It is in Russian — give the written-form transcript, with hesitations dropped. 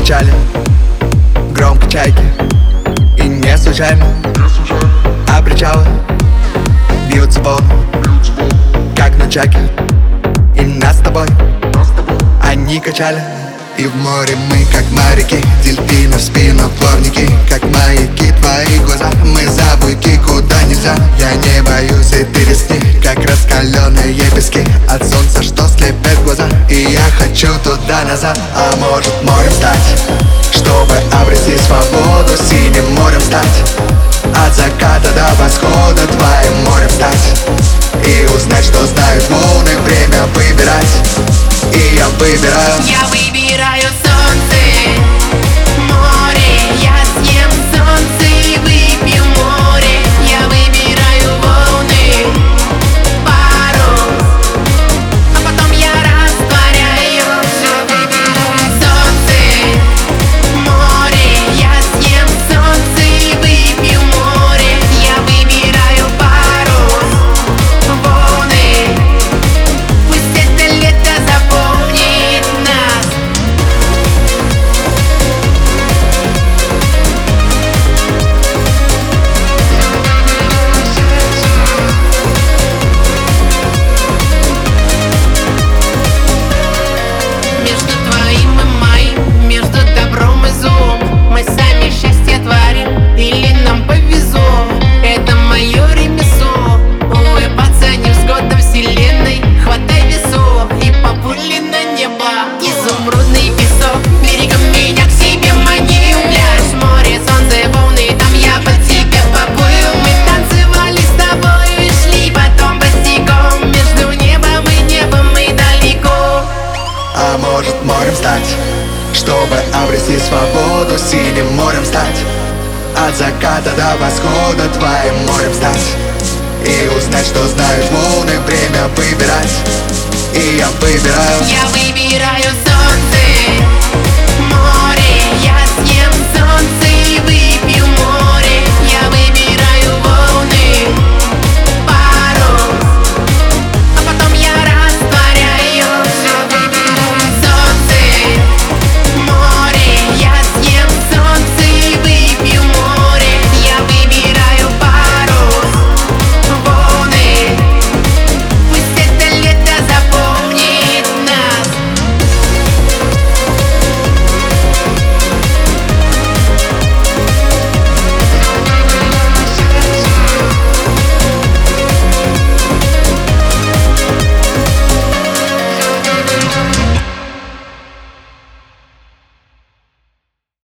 печали, громко чайки. И не случайно, а причалы бьются волны, как на чаке. И нас с тобой они качали. И в море мы, как моряки, дельфины в спину, плавники, как маяки твои глаза. Мы за буйки, куда нельзя. Я не боюсь, и ты рискни, как раскаленные пески от солнца, что слепят глаза. И я хочу туда-назад, а может морем стать, чтобы обрести свободу, синим морем стать. От заката до восхода твоим морем стать. И узнать, что знают волны, время выбирать. И я выбираю. Я выбираю солнце, море. Я съем солнце и выпью море. Я выбираю волны, парус, а потом я растворяюсь. Я выбираю солнце, море. Я съем солнце и выпью море. Я выбираю парус, волны. Пусть это лето запомнит нас. Между твоим и моим, между добром и злом, мы сами счастье творим, или нам повезло. Это мое ремесло, улыбаться невзгодам вселенной. Хватай весов и поплыли на небо. Изумрудный песок, берегом меня к себе мани. Пляж, море, солнце, волны, там я под тебя поплыл. Мы танцевали с тобой и шли потом босиком. Между небом и небом мы далеко. А может морем стать, чтобы обрести свободу, синим морем стать. От заката до восхода твоим морем стать. И узнать, что знают волны, время выбирать. И я выбираю. Я выбираю солнце.